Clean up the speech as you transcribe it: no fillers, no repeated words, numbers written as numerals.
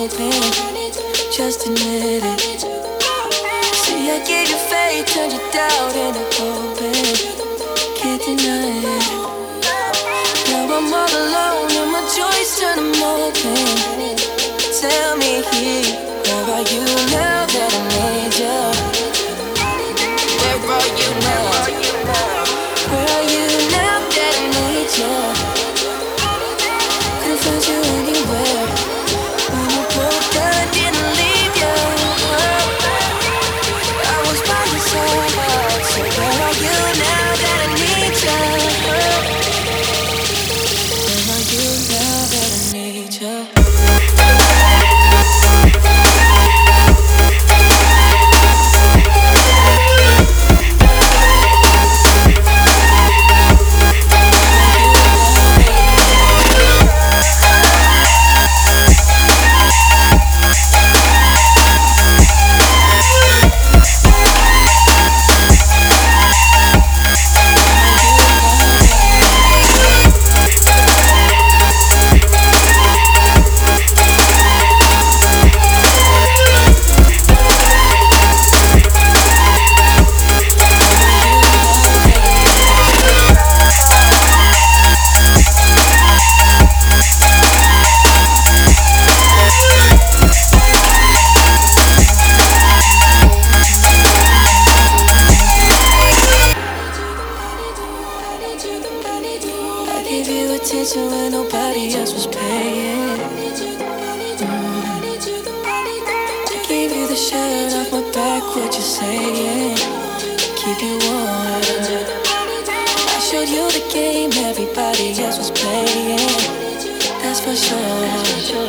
open. Just admit it. See, I gave you faith, turned your doubt into open. Can't deny it. Now I'm all alone and my joys turn them open. Tell me, where are you now that I need you? Where are you now? Where are you now that I need you? Couldn't find you anywhere. When you broke down, didn't leave you. I was by your side. So where are you now that I need you? Where are you now that I need you? When nobody else was paying. I gave you the shirt off my back, what you saying? Keep you warm. I showed you the game everybody else was playing. That's for sure.